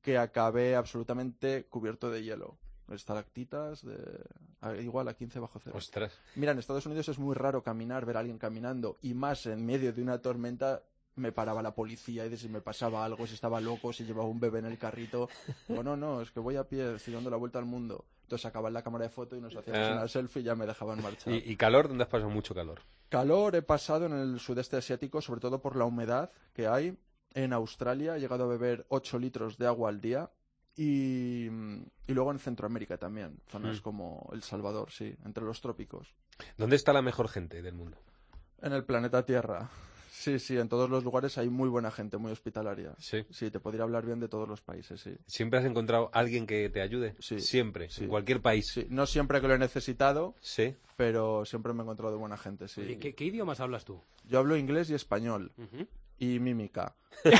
que acabé absolutamente cubierto de hielo. Estalactitas igual a 15 bajo cero. Ostras. Mira, en Estados Unidos es muy raro ver a alguien caminando, y más en medio de una tormenta. Me paraba la policía y de si me pasaba algo, si estaba loco, si llevaba un bebé en el carrito. Digo, no, es que voy a pie, estoy dando la vuelta al mundo. Entonces sacaban la cámara de foto y nos hacíamos una selfie y ya me dejaban marchar. ¿Y calor? ¿Dónde has pasado mucho calor? Calor he pasado en el sudeste asiático, sobre todo por la humedad que hay. En Australia he llegado a beber 8 litros de agua al día. Y luego en Centroamérica también, zonas como El Salvador, sí, entre los trópicos. ¿Dónde está la mejor gente del mundo? En el planeta Tierra. Sí, en todos los lugares hay muy buena gente, muy hospitalaria. Sí. Sí, te podría hablar bien de todos los países, sí. ¿Siempre has encontrado alguien que te ayude? Sí. Siempre, sí. en cualquier país. Sí, no siempre que lo he necesitado, Sí. pero siempre me he encontrado de buena gente, sí. Oye, ¿qué idiomas hablas tú? Yo hablo inglés y español. Y mímica.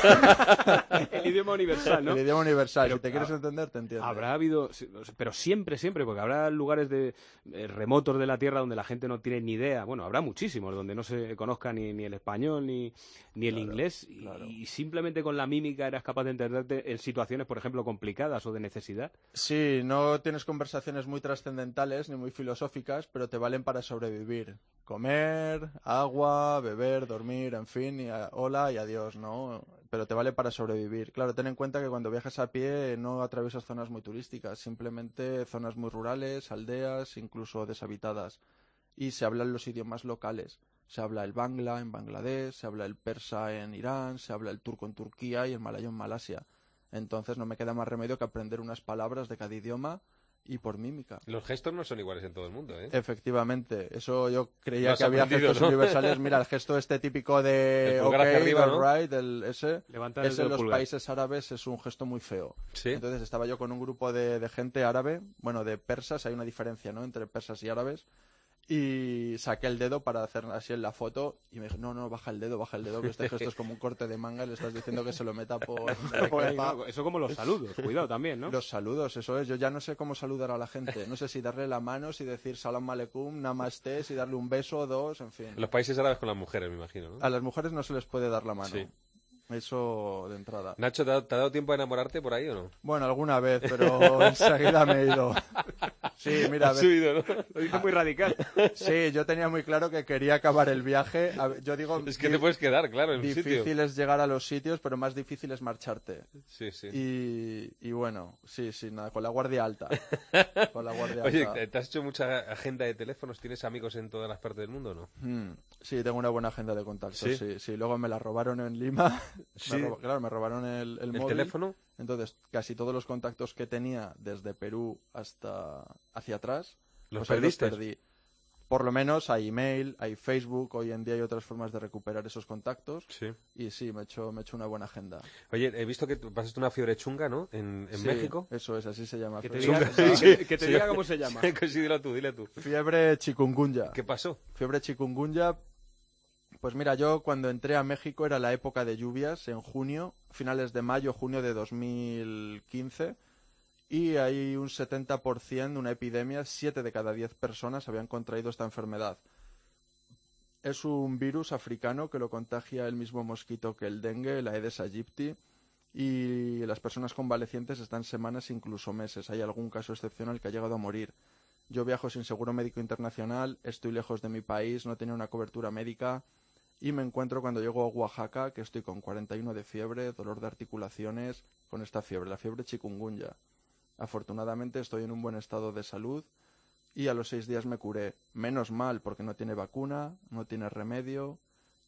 El idioma universal, ¿no? El idioma universal. Pero, si te quieres entender, te entiendes. Habrá habido, pero siempre, porque habrá lugares remotos de la Tierra donde la gente no tiene ni idea. Bueno, habrá muchísimos donde no se conozca ni el español ni el inglés. Y simplemente con la mímica eras capaz de entenderte en situaciones, por ejemplo, complicadas o de necesidad. Sí, no tienes conversaciones muy trascendentales ni muy filosóficas, pero te valen para sobrevivir. Comer, agua, beber, dormir, en fin, y hola y adiós, ¿no? Pero te vale para sobrevivir. Claro, ten en cuenta que cuando viajas a pie no atraviesas zonas muy turísticas, simplemente zonas muy rurales, aldeas, incluso deshabitadas. Y se hablan los idiomas locales. Se habla el bangla en Bangladesh, se habla el persa en Irán, se habla el turco en Turquía y el malayo en Malasia. Entonces no me queda más remedio que aprender unas palabras de cada idioma y por mímica. Los gestos no son iguales en todo el mundo, ¿eh? Efectivamente, eso yo creía Lo que has había aprendido, gestos ¿no? universales. Mira, el gesto este típico de El pulgar hacia arriba, ¿no? right, ese Levantar el en dedo los pulgar. países árabes es un gesto muy feo. Sí. Entonces estaba yo con un grupo de gente árabe, bueno, de persas, hay una diferencia, ¿no?, entre persas y árabes, y saqué el dedo para hacer así en la foto y me dijo, no, baja el dedo, que este gesto es como un corte de manga y le estás diciendo que se lo meta por Ahí, ¿no? Eso como los saludos, cuidado también, ¿no? Los saludos, eso es. Yo ya no sé cómo saludar a la gente. No sé si darle la mano, si decir salam aleikum, namaste, si darle un beso o dos, en fin. En los países árabes con las mujeres, me imagino, ¿no? A las mujeres no se les puede dar la mano. Sí. Eso de entrada. Nacho, ¿te ha dado tiempo a enamorarte por ahí o no? Bueno, alguna vez, pero enseguida me he ido. Sí, mira, a Has ver. subido, ¿no? Lo dice muy radical. Sí, yo tenía muy claro que quería acabar el viaje. Yo digo, Es que te puedes quedar, claro, en un difícil sitio. es llegar a los sitios, pero más difícil es marcharte. Sí, sí. Y bueno, sí, nada, con la guardia alta. Con la guardia Oye, alta. ¿te has hecho mucha agenda de teléfonos? ¿Tienes amigos en todas las partes del mundo o no? Sí, tengo una buena agenda de contactos. ¿Sí? Sí. Luego me la robaron en Lima. Sí. Claro, me robaron el ¿El móvil. teléfono? Entonces, casi todos los contactos que tenía desde Perú hasta hacia atrás, ¿Los ahí perdiste? perdí. Por lo menos hay email, hay Facebook, hoy en día hay otras formas de recuperar esos contactos. Sí. Y sí, me he hecho una buena agenda. Oye, he visto que tú pasaste una fiebre chunga, ¿no? En Sí, México. Eso es, así se llama. Que te Fiebre- diga, Sí. que te diga cómo se llama. Sí, dile tú. Fiebre chikungunya. ¿Qué pasó? Fiebre chikungunya. Pues mira, yo cuando entré a México era la época de lluvias, en junio, finales de mayo, junio de 2015, y hay un 70%, una epidemia, 7 de cada 10 personas habían contraído esta enfermedad. Es un virus africano que lo contagia el mismo mosquito que el dengue, la Aedes aegypti, y las personas convalecientes están semanas, incluso meses. Hay algún caso excepcional que ha llegado a morir. Yo viajo sin seguro médico internacional, estoy lejos de mi país, no tenía una cobertura médica. Y me encuentro cuando llego a Oaxaca, que estoy con 41 de fiebre, dolor de articulaciones, con esta fiebre, la fiebre chikungunya. Afortunadamente estoy en un buen estado de salud y a los 6 días me curé. Menos mal, porque no tiene vacuna, no tiene remedio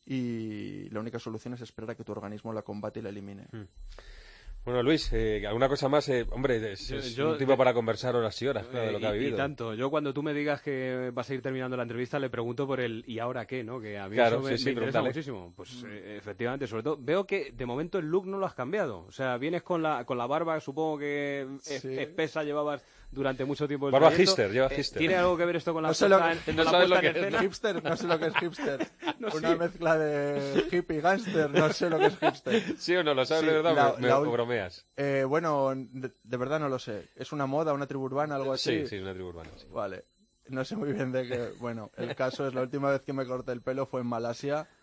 y la única solución es esperar a que tu organismo la combate y la elimine. Bueno, Luis, ¿alguna cosa más? Hombre, es Yo- un tipo para conversar horas y horas, claro, de lo que ha Y vivido. tanto. Yo cuando tú me digas que vas a ir terminando la entrevista le pregunto por el ¿y ahora qué? ¿No? Que a mí Claro, eso me sí, sí, interesa pregúntale. muchísimo. Pues efectivamente, sobre todo veo que de momento el look no lo has cambiado. O sea, vienes con la barba, supongo que Sí. espesa llevabas durante mucho tiempo el Barba trayecto. hipster, lleva hipster. ¿Tiene algo que ver esto con la No sé lo puesta que- en, no con la sabes puesta lo que en es, escena? Hipster, no sé lo que es hipster. No, Una sí. mezcla de hippie y gánster, no sé lo que es hipster. ¿Sí o no? ¿Lo sabes Sí, de verdad la- o me la o ul- bromeas? Bueno, de verdad no lo sé. ¿Es una moda, una tribu urbana, algo así? Sí, una tribu urbana. Sí. Vale. No sé muy bien de qué. Bueno, el caso es la última vez que me corté el pelo fue en Malasia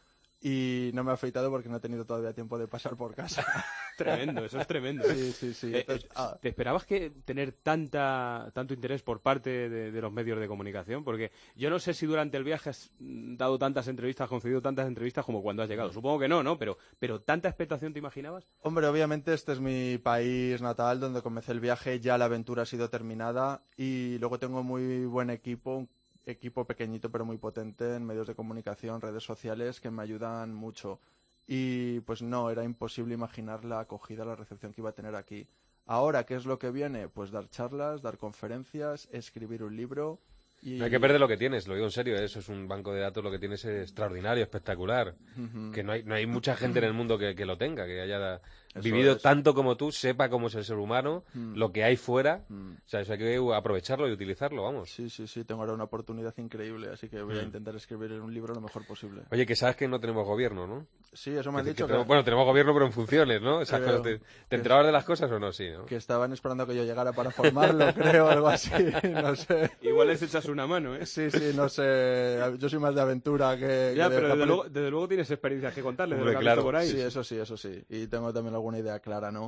y no me he afeitado porque no he tenido todavía tiempo de pasar por casa. Tremendo, eso es tremendo. Sí. Entonces, ¿Te esperabas que tener tanto interés por parte de los medios de comunicación? Porque yo no sé si durante el viaje has dado tantas entrevistas, concedido tantas entrevistas como cuando has llegado. Supongo que no, pero ¿tanta expectación te imaginabas? Hombre, obviamente este es mi país natal, donde comencé el viaje, ya la aventura ha sido terminada y luego tengo muy buen equipo pequeñito pero muy potente en medios de comunicación, redes sociales que me ayudan mucho. Y pues no, era imposible imaginar la acogida, la recepción que iba a tener aquí. Ahora, ¿qué es lo que viene? Pues dar charlas, dar conferencias, escribir un libro. Y... No hay que perder lo que tienes, lo digo en serio, eso es un banco de datos, lo que tienes es extraordinario, espectacular. Que no hay mucha gente en el mundo que lo tenga, que haya vivido tanto como tú, sepa cómo es el ser humano, lo que hay fuera. O sea, eso hay que aprovecharlo y utilizarlo, vamos. Sí, tengo ahora una oportunidad increíble, así que voy a intentar escribir un libro lo mejor posible. Oye, que sabes que no tenemos gobierno, ¿no? Sí, eso me han dicho. Bueno, tenemos gobierno, pero en funciones, ¿no? Esas cosas, ¿te enterabas de las cosas o no? Sí, ¿no? Que estaban esperando a que yo llegara para formarlo, creo, algo así, no sé. Igual les echas una mano, ¿eh? Sí, no sé. Yo soy más de aventura que... Ya, pero desde luego tienes experiencias que contarle de lo que has visto por ahí. Sí, eso sí. Y tengo también alguna idea clara, ¿no?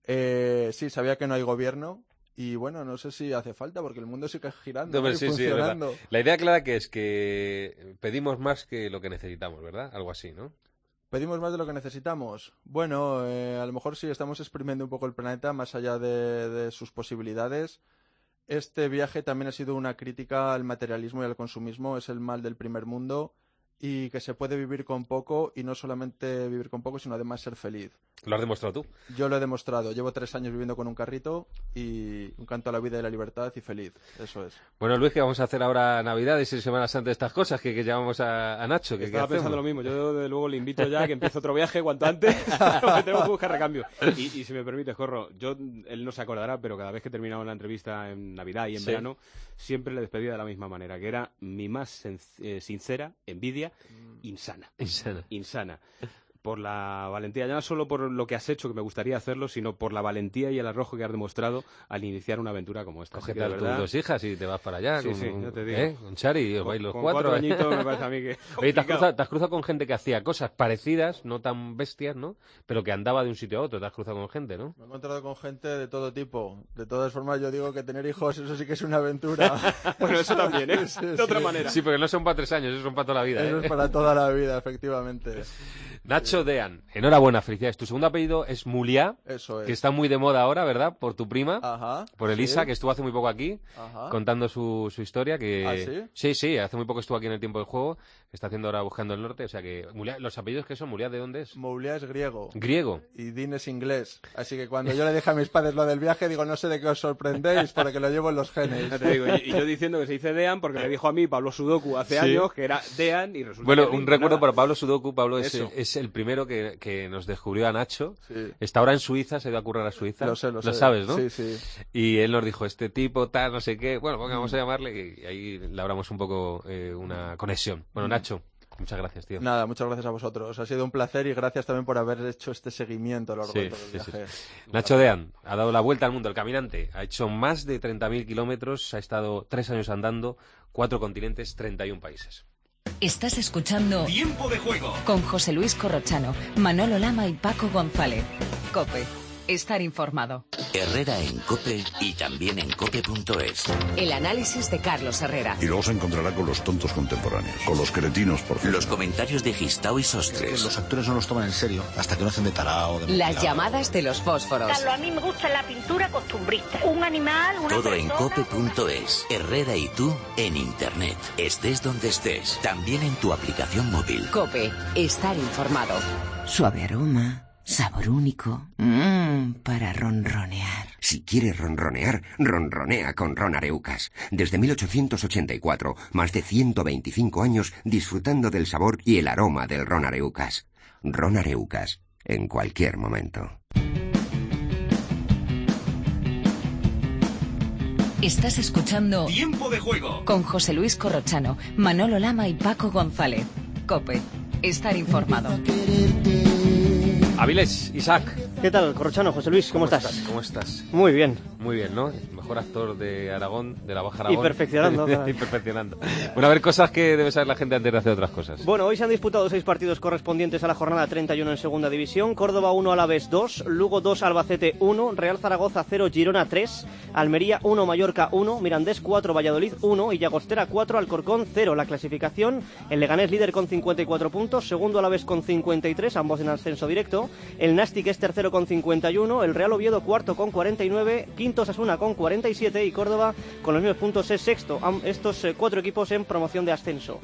Sí, sabía que no hay gobierno. Y bueno, no sé si hace falta, porque el mundo sigue girando, no, y funcionando. Sí, la idea clara que es que pedimos más que lo que necesitamos, ¿verdad? Algo así, ¿no? ¿Pedimos más de lo que necesitamos? Bueno, a lo mejor sí estamos exprimiendo un poco el planeta más allá de sus posibilidades. Este viaje también ha sido una crítica al materialismo y al consumismo. Es el mal del primer mundo y que se puede vivir con poco, y no solamente vivir con poco, sino además ser feliz. ¿Lo has demostrado tú? Yo lo he demostrado. Llevo 3 años viviendo con un carrito y un canto a la vida y la libertad y feliz. Eso es. Bueno, Luis, ¿qué vamos a hacer ahora Navidades y Semana Santa de estas cosas que llamamos a Nacho? Estaba pensando lo mismo. Yo, desde luego, le invito ya a que empiece otro viaje cuanto antes. Porque tenemos que buscar recambio. Y si me permites, Corro, él no se acordará, pero cada vez que terminaba la entrevista en Navidad y en verano, siempre le despedía de la misma manera, que era mi más sincera envidia insana. Por la valentía, ya no solo por lo que has hecho, que me gustaría hacerlo, sino por la valentía y el arrojo que has demostrado al iniciar una aventura como esta. Cógete a tus 2 hijas y te vas para allá. Sí, ya te digo. Con Chari, os vais los 4. 4 añitos me parece a mí que... Oye, te has cruzado con gente que hacía cosas parecidas, no tan bestias, ¿no? Pero que andaba de un sitio a otro. Te has cruzado con gente, ¿no? Me he encontrado con gente de todo tipo. De todas formas, yo digo que tener hijos, eso sí que es una aventura. Bueno, eso también, ¿eh? De otra manera. Sí, porque no son para 3 años, eso son para toda la vida. Eso es para toda la vida, efectivamente. Nacho Dean, enhorabuena, felicidades. Tu segundo apellido es Muliá, eso es. Que está muy de moda ahora, ¿verdad? Por tu prima, por Elisa, sí. Que estuvo hace muy poco aquí, contando su historia. Que... ¿Ah, sí? Sí, hace muy poco estuvo aquí en el tiempo del juego, que está haciendo ahora Buscando el Norte. O sea que, Muliá, ¿los apellidos qué son? ¿Muliá de dónde es? Muliá es griego. ¿Griego? Y Dean es inglés. Así que cuando yo le dije a mis padres lo del viaje, digo, no sé de qué os sorprendéis, porque lo llevo en los genes. Ya te digo, y yo diciendo que se dice Dean, porque me dijo a mí Pablo Sudoku hace años que era Dean, y resulta bueno, que un recuerdo para Pablo Sudoku. Pablo es el primero que nos descubrió a Nacho. Sí. Está ahora en Suiza, se ha ido a currar a Suiza. Lo sé. Lo sabes, ¿no? Sí. Y él nos dijo, este tipo, tal, no sé qué. Bueno, vamos a llamarle, y ahí labramos un poco una conexión. Bueno, Nacho, muchas gracias, tío. Nada, muchas gracias a vosotros. Ha sido un placer y gracias también por haber hecho este seguimiento a lo largo de todo el viaje. Nacho Dean ha dado la vuelta al mundo, el caminante. Ha hecho más de 30.000 kilómetros, ha estado 3 años andando, 4 continentes, 31 países. Estás escuchando Tiempo de Juego con José Luis Corrochano, Manolo Lama y Paco González. COPE. Estar informado. Herrera en COPE y también en COPE.es. El análisis de Carlos Herrera. Y luego se encontrará con los tontos contemporáneos, con los cretinos, por favor. Los comentarios de Gistao y Sostres. Los actores no los toman en serio hasta que no hacen de tarao. Las llamadas de los fósforos. Carlos, a mí me gusta la pintura costumbrista. Un animal, una Todo persona, en COPE.es. Herrera y tú en Internet. Estés donde estés. También en tu aplicación móvil. COPE. Estar informado. Suave aroma. Sabor único. Para ronronear. Si quieres ronronear, ronronea con Ron Areucas. Desde 1884, más de 125 años disfrutando del sabor y el aroma del Ron Areucas. Ron Areucas, en cualquier momento. Estás escuchando Tiempo de Juego con José Luis Corrochano, Manolo Lama y Paco González. COPE. Estar informado. Avilés, Isaac, ¿Qué tal, Corrochano? José Luis, ¿cómo estás? ¿Cómo estás? Muy bien. Muy bien, ¿no? El mejor actor de Aragón, de la Baja Aragón. Y perfeccionando. Y perfeccionando. Bueno, a ver, cosas que debe saber la gente antes de hacer otras cosas. Bueno, hoy se han disputado 6 partidos correspondientes a la jornada 31 en Segunda División. Córdoba 1, Alavés 2, Lugo 2, Albacete 1, Real Zaragoza 0, Girona 3, Almería 1, Mallorca 1, Mirandés 4, Valladolid 1 y Llagostera 4, Alcorcón 0. La clasificación, el Leganés líder con 54 puntos, segundo Alavés con 53, ambos en ascenso directo, el Nástic es tercero con 51, el Real Oviedo cuarto con 49, quinto Osasuna con 47 y Córdoba con los mismos puntos es sexto. Estos 4 equipos en promoción de ascenso.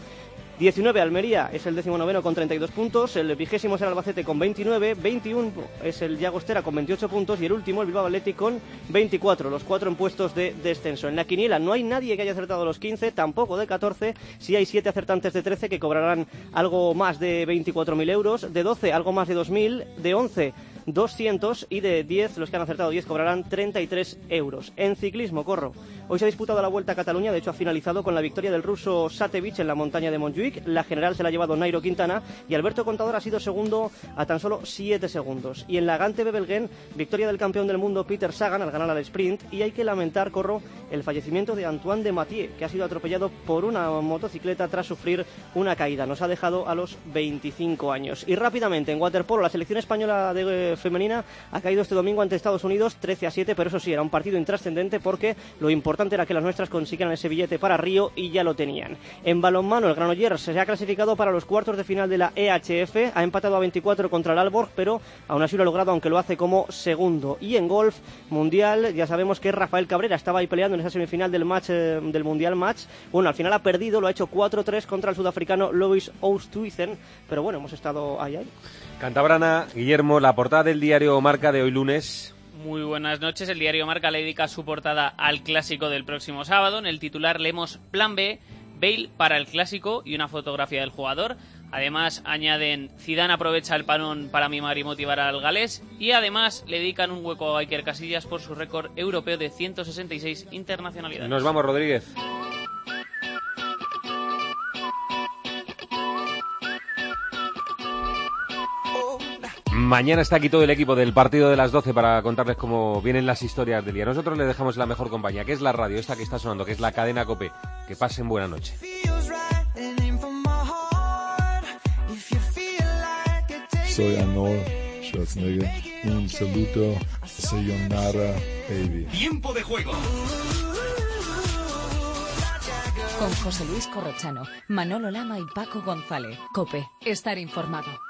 19 Almería es el 19º con 32 puntos, el 20º es el Albacete con 29, 21 es el Llagostera con 28 puntos y el último el Bilbao Athletic con 24, los 4 en puestos de descenso. En la quiniela no hay nadie que haya acertado los 15, tampoco de 14, sí hay 7 acertantes de 13 que cobrarán algo más de 24.000 euros, de 12 algo más de 2.000, de 11 200 y de 10, los que han acertado 10 cobrarán 33 euros. En ciclismo, Corro, hoy se ha disputado la Vuelta a Cataluña, de hecho ha finalizado con la victoria del ruso Satevich en la montaña de Montjuic, la general se la ha llevado Nairo Quintana y Alberto Contador ha sido segundo a tan solo 7 segundos. Y en la Gante Bebelguen, victoria del campeón del mundo Peter Sagan al ganar al sprint y hay que lamentar, Corro, el fallecimiento de Antoine de Mathieu, que ha sido atropellado por una motocicleta tras sufrir una caída. Nos ha dejado a los 25 años. Y rápidamente, en waterpolo, la selección española femenina ha caído este domingo ante Estados Unidos 13-7, pero eso sí, era un partido intrascendente porque lo importante era que las nuestras consiguieran ese billete para Río y ya lo tenían. En balonmano, el Granollers se ha clasificado para los cuartos de final de la EHF, ha empatado a 24 contra el Aalborg, pero aún así lo ha logrado, aunque lo hace como segundo. Y en golf mundial, ya sabemos que Rafael Cabrera estaba ahí peleando en esa semifinal del match del Mundial Match. Bueno, al final ha perdido, lo ha hecho 4-3 contra el sudafricano Louis Oosthuizen, pero bueno, hemos estado ahí. Cantabrana, Guillermo, la portada del diario Marca de hoy lunes. Muy buenas noches. El diario Marca le dedica su portada al clásico del próximo sábado. En el titular leemos Plan B, Bale para el clásico y una fotografía del jugador. Además añaden Zidane aprovecha el parón para mimar y motivar al galés. Y además le dedican un hueco a Iker Casillas por su récord europeo de 166 internacionalidades. Nos vamos, Rodríguez. Mañana está aquí todo el equipo del partido de las 12 para contarles cómo vienen las historias del día. Nosotros les dejamos la mejor compañía, que es la radio, esta que está sonando, que es la cadena COPE. Que pasen buena noche. Soy Arnold Schwarzenegger. Un saludo. Sayonara, baby. Tiempo de juego. Con José Luis Corrochano, Manolo Lama y Paco González. COPE. Estar informado.